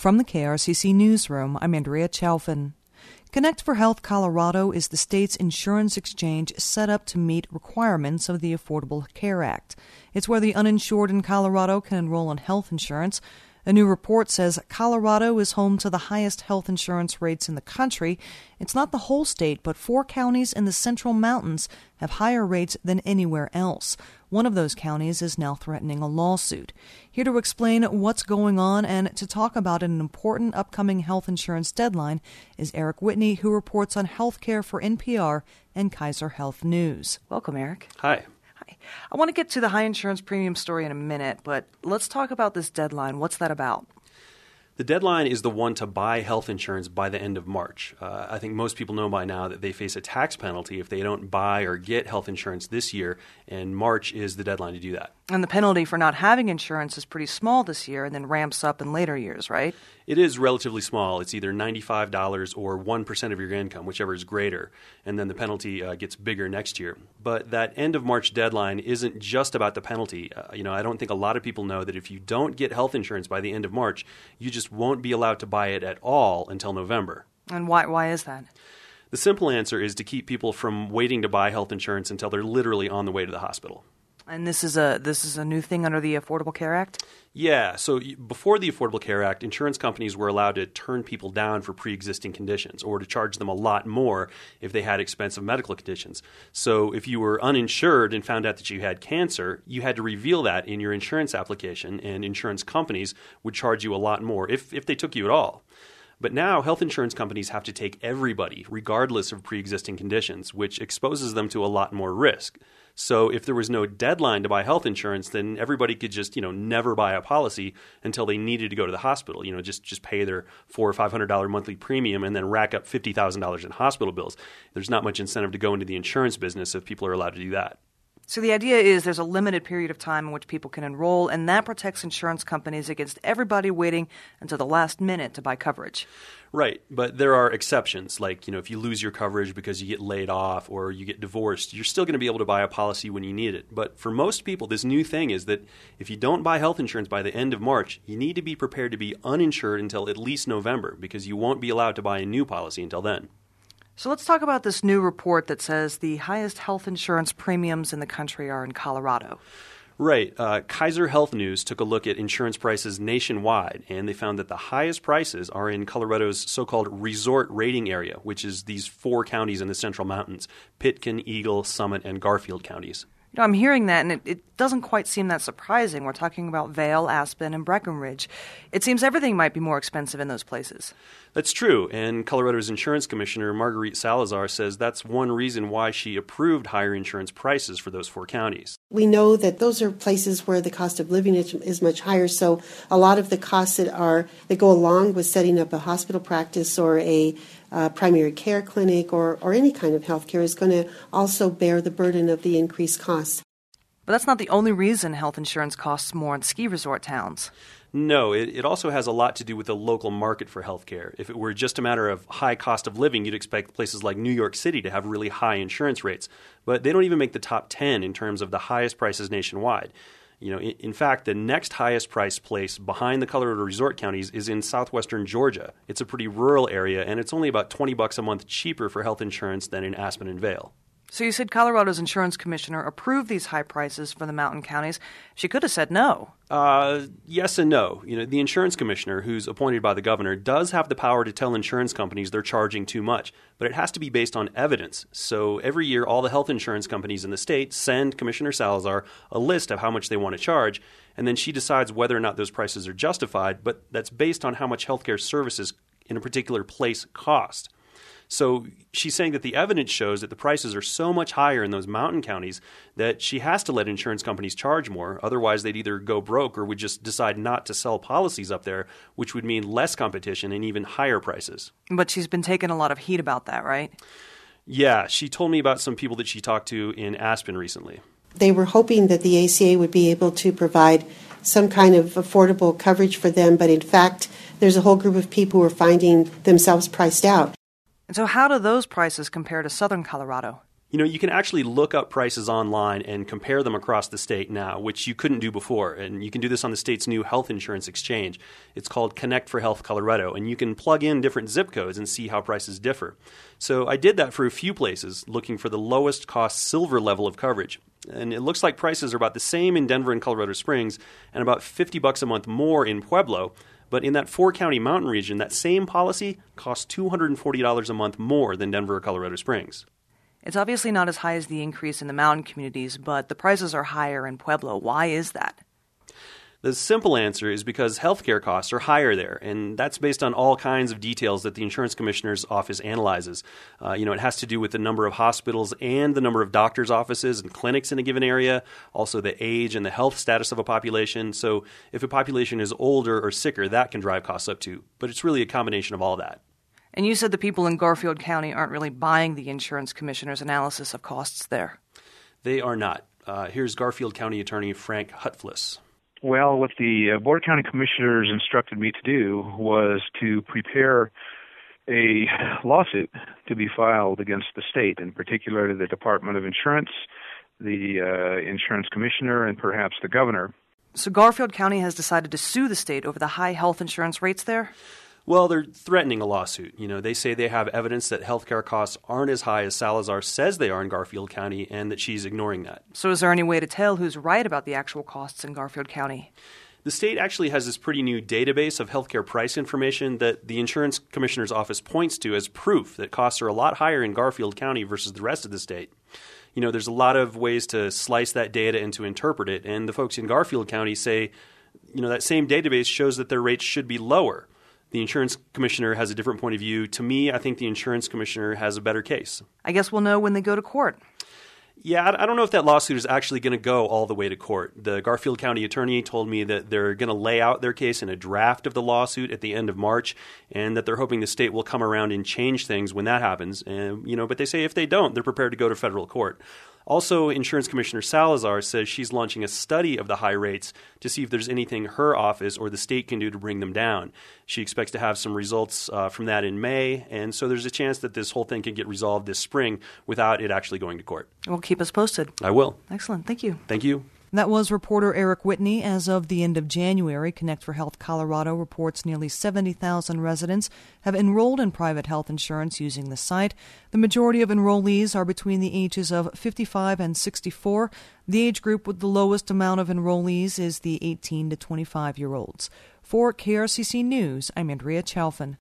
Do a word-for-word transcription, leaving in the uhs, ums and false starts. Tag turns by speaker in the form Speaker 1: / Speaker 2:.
Speaker 1: From the K R C C Newsroom, I'm Andrea Chalfin. Connect for Health Colorado is the state's insurance exchange set up to meet requirements of the Affordable Care Act. It's where the uninsured in Colorado can enroll in health insurance. A new report says Colorado is home to the highest health insurance rates in the country. It's not the whole state, but four counties in the Central Mountains have higher rates than anywhere else. One of those counties is now threatening a lawsuit. Here to explain what's going on and to talk about an important upcoming health insurance deadline is Eric Whitney, who reports on healthcare for N P R and Kaiser Health News. Welcome, Eric.
Speaker 2: Hi.
Speaker 1: Hi. I want to get to the high insurance premium story in a minute, but let's talk about this deadline. What's that about?
Speaker 2: The deadline is the one to buy health insurance by the end of March. Uh, I think most people know by now that they face a tax penalty if they don't buy or get health insurance this year, and March is the deadline to do that.
Speaker 1: And the penalty for not having insurance is pretty small this year and then ramps up in later years, right?
Speaker 2: It is relatively small. It's either ninety-five dollars or one percent of your income, whichever is greater, and then the penalty uh, gets bigger next year. But that end of March deadline isn't just about the penalty. Uh, you know, I don't think a lot of people know that if you don't get health insurance by the end of March, you just won't be allowed to buy it at all until November.
Speaker 1: And why why is that?
Speaker 2: The simple answer is to keep people from waiting to buy health insurance until they're literally on the way to the hospital.
Speaker 1: And this is a this is a new thing under the Affordable Care Act?
Speaker 2: Yeah. So before the Affordable Care Act, insurance companies were allowed to turn people down for pre-existing conditions or to charge them a lot more if they had expensive medical conditions. So if you were uninsured and found out that you had cancer, you had to reveal that in your insurance application, and insurance companies would charge you a lot more if, if they took you at all. But now health insurance companies have to take everybody, regardless of pre-existing conditions, which exposes them to a lot more risk. So if there was no deadline to buy health insurance, then everybody could just, you know, never buy a policy until they needed to go to the hospital. You know, just just pay their four or five hundred dollar monthly premium and then rack up fifty thousand dollars in hospital bills. There's not much incentive to go into the insurance business if people are allowed to do that.
Speaker 1: So the idea is there's a limited period of time in which people can enroll, and that protects insurance companies against everybody waiting until the last minute to buy coverage.
Speaker 2: Right, but there are exceptions, like, you know, if you lose your coverage because you get laid off or you get divorced, you're still going to be able to buy a policy when you need it. But for most people, this new thing is that if you don't buy health insurance by the end of March, you need to be prepared to be uninsured until at least November, because you won't be allowed to buy a new policy until then.
Speaker 1: So let's talk about this new report that says the highest health insurance premiums in the country are in Colorado.
Speaker 2: Right. Uh, Kaiser Health News took a look at insurance prices nationwide, and they found that the highest prices are in Colorado's so-called resort rating area, which is these four counties in the Central Mountains: Pitkin, Eagle, Summit, and Garfield counties.
Speaker 1: You know, I'm hearing that, and it, it doesn't quite seem that surprising. We're talking about Vail, Aspen, and Breckenridge. It seems everything might be more expensive in those places.
Speaker 2: That's true, and Colorado's insurance commissioner, Marguerite Salazar, says that's one reason why she approved higher insurance prices for those four counties.
Speaker 3: We know that those are places where the cost of living is, is much higher, so a lot of the costs that are that go along with setting up a hospital practice or a uh, primary care clinic or, or any kind of health care is going to also bear the burden of the increased costs.
Speaker 1: But that's not the only reason health insurance costs more in ski resort towns.
Speaker 2: No, it, it also has a lot to do with the local market for healthcare. If it were just a matter of high cost of living, you'd expect places like New York City to have really high insurance rates. But they don't even make the top ten in terms of the highest prices nationwide. You know, in, in fact, the next highest priced place behind the Colorado resort counties is in southwestern Georgia. It's a pretty rural area, and it's only about twenty bucks a month cheaper for health insurance than in Aspen and Vail.
Speaker 1: So you said Colorado's insurance commissioner approved these high prices for the mountain counties. She could have said no.
Speaker 2: Uh, yes and no. You know, the insurance commissioner, who's appointed by the governor, does have the power to tell insurance companies they're charging too much, but it has to be based on evidence. So every year, all the health insurance companies in the state send Commissioner Salazar a list of how much they want to charge, and then she decides whether or not those prices are justified, but that's based on how much healthcare services in a particular place cost. So she's saying that the evidence shows that the prices are so much higher in those mountain counties that she has to let insurance companies charge more. Otherwise, they'd either go broke or would just decide not to sell policies up there, which would mean less competition and even higher prices.
Speaker 1: But she's been taking a lot of heat about that, right?
Speaker 2: Yeah, she told me about some people that she talked to in Aspen recently.
Speaker 3: They were hoping that the A C A would be able to provide some kind of affordable coverage for them, but in fact, there's a whole group of people who are finding themselves priced out.
Speaker 1: And so how do those prices compare to southern Colorado?
Speaker 2: You know, you can actually look up prices online and compare them across the state now, which you couldn't do before. And you can do this on the state's new health insurance exchange. It's called Connect for Health Colorado, and you can plug in different zip codes and see how prices differ. So I did that for a few places, looking for the lowest cost silver level of coverage. And it looks like prices are about the same in Denver and Colorado Springs and about fifty bucks a month more in Pueblo. But in that four-county mountain region, that same policy costs two hundred forty dollars a month more than Denver or Colorado Springs.
Speaker 1: It's obviously not as high as the increase in the mountain communities, but the prices are higher in Pueblo. Why is that?
Speaker 2: The simple answer is because healthcare costs are higher there, and that's based on all kinds of details that the insurance commissioner's office analyzes. Uh, you know, it has to do with the number of hospitals and the number of doctors' offices and clinics in a given area, also the age and the health status of a population. So if a population is older or sicker, that can drive costs up too. But it's really a combination of all that.
Speaker 1: And you said the people in Garfield County aren't really buying the insurance commissioner's analysis of costs there.
Speaker 2: They are not. Uh, here's Garfield County Attorney Frank Hutfliss.
Speaker 4: Well, what the uh, Board of County Commissioners instructed me to do was to prepare a lawsuit to be filed against the state, in particular the Department of Insurance, the uh, insurance commissioner, and perhaps the governor.
Speaker 1: So Garfield County has decided to sue the state over the high health insurance rates there?
Speaker 2: Well, they're threatening a lawsuit. You know, they say they have evidence that healthcare costs aren't as high as Salazar says they are in Garfield County and that she's ignoring that.
Speaker 1: So is there any way to tell who's right about the actual costs in Garfield County?
Speaker 2: The state actually has this pretty new database of healthcare price information that the insurance commissioner's office points to as proof that costs are a lot higher in Garfield County versus the rest of the state. You know, there's a lot of ways to slice that data and to interpret it, and the folks in Garfield County say, you know, that same database shows that their rates should be lower. The insurance commissioner has a different point of view. To me, I think the insurance commissioner has a better case.
Speaker 1: I guess we'll know when they go to court.
Speaker 2: Yeah, I don't know if that lawsuit is actually going to go all the way to court. The Garfield County attorney told me that they're going to lay out their case in a draft of the lawsuit at the end of March, and that they're hoping the state will come around and change things when that happens. And, you know, but they say if they don't, they're prepared to go to federal court. Also, Insurance Commissioner Salazar says she's launching a study of the high rates to see if there's anything her office or the state can do to bring them down. She expects to have some results uh, from that in May, and so there's a chance that this whole thing could get resolved this spring without it actually going to court.
Speaker 1: Well, keep us posted.
Speaker 2: I will.
Speaker 1: Excellent. Thank you.
Speaker 2: Thank you.
Speaker 1: That was reporter Eric Whitney. As of the end of January, Connect for Health Colorado reports nearly seventy thousand residents have enrolled in private health insurance using the site. The majority of enrollees are between the ages of fifty-five and sixty-four. The age group with the lowest amount of enrollees is the eighteen to twenty-five-year-olds. For K R C C News, I'm Andrea Chalfin.